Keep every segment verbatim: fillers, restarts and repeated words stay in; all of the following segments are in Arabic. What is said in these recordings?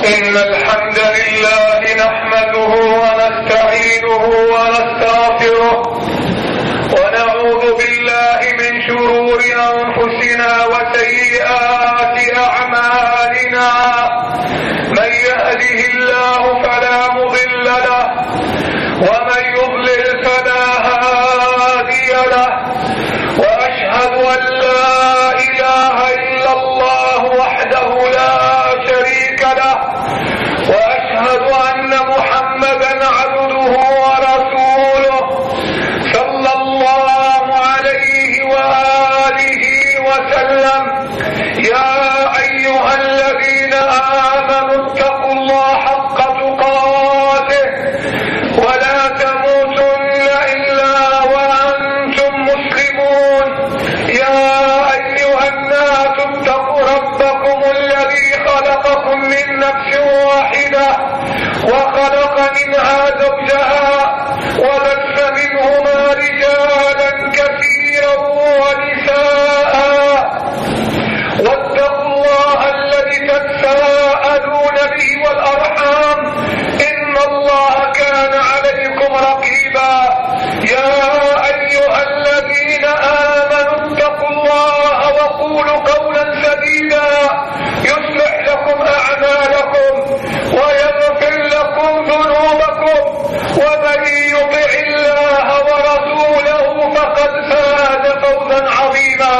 إن الحمد لله نحمده ونستعينه ونستغفره ونعوذ بالله من شرور أنفسنا وسيئات أعمالنا. من يهده الله فلا مضل له ومن يضلل فلا هادي له. وأشهد أن لا إله إلا الله وحده لا شريك له. وأشهد أن محمدا عبده ورسوله صلى الله عليه وآله وسلم. يا أيها الذين آمنوا اتقوا الله حق تقاته ولا تموتن إلا وأنتم مسلمون. يا أيها الناس اتقوا ربكم الذي خلقكم من نفس واحدة وخلق منها زوجها وبث منهما رجالا كثيرا ونساء. واتقوا الله الذي تساءلون به والأرحام إن الله كان عليكم رقيبا. يا أيها الذين آمنوا اتقوا الله وقولوا قولا سديدا يصلح لكم أعمالكم ويغفر لكم ذنوبكم ومن يطع الله ورسوله فقد فاز فوزا عظيما.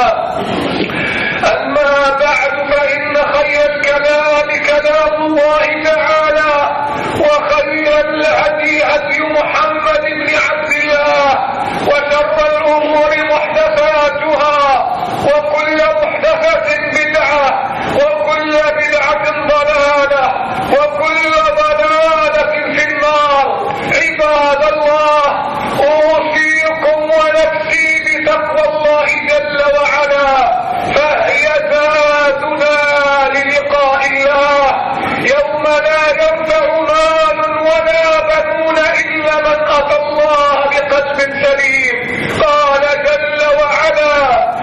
أما بعد فإن خير الكلام كلام الله تعالى وخير الهدي هدي محمد بن عبد الله وشر الأمور محدثاتها وكل محدثة بدعة وكل بدعة ضلالة وكل ضلالة في النار. عباد الله، أوصيكم ونفسي بتقوى الله جل وعلا فهي زادنا للقاء الله يوم لا ينفع مال ولا بنون إلا من أتى الله بقلب سليم. قال جل وعلا: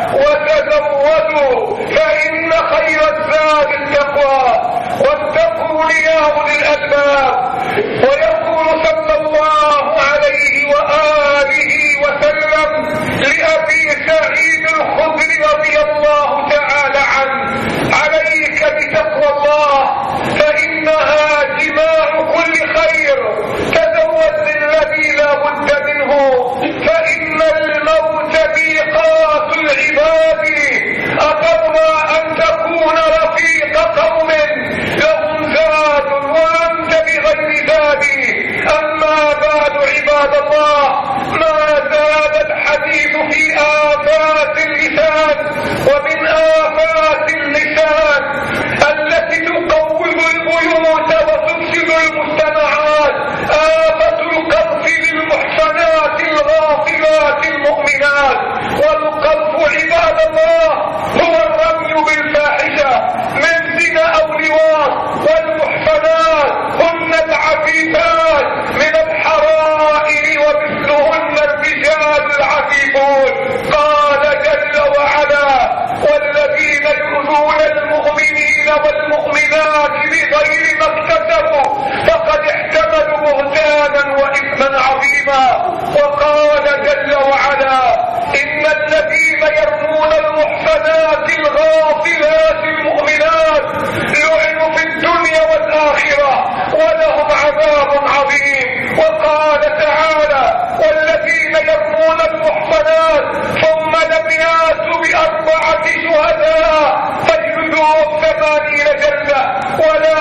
وتزودوا فإن خير الزاد التقوى واتقوا يا أولي الألباب. ويقول صلى الله عليه وآله وسلم لأبي سعيد الخدري رضي الله تعالى عنه: عليك بتقوى الله فإنها جماع كل خير. تزود للذي لا بد منه فإن الموت ميقات العباد. أترضى أن تكون رفيق قوم لهم زاد وأنت بغير زاد؟ أما بعد عباد الله، ما زال الحديث في آفات اللسان. ومن آفات اللسان التي تقوض البيوت وتفسد المجتمعات آفة القذف للمحصنات الغافلات المؤمنات. والقذف عباد الله هو الرمي بالفاحشة من زنا أو لواط، والمحصنات هن العفيفات من الحرائر ومثلهن الرجال العفيفون. قال جل وعلا: والذين يؤذون المؤمنين والمؤمنات بغير ما اكتسبوا فقد احتملوا بهتانا وإثما عظيما. وقال جل وعلا: إن الذين يرمون المحصنات الغافلات المؤمنات لعنوا في الدنيا والآخرة ولهم عذاب عظيم. وقال تعالى: والذين يرمون المحصنات ثم لم ياتوا بأربعة شهداء فاجلدوهم ثمانين جلدة ولا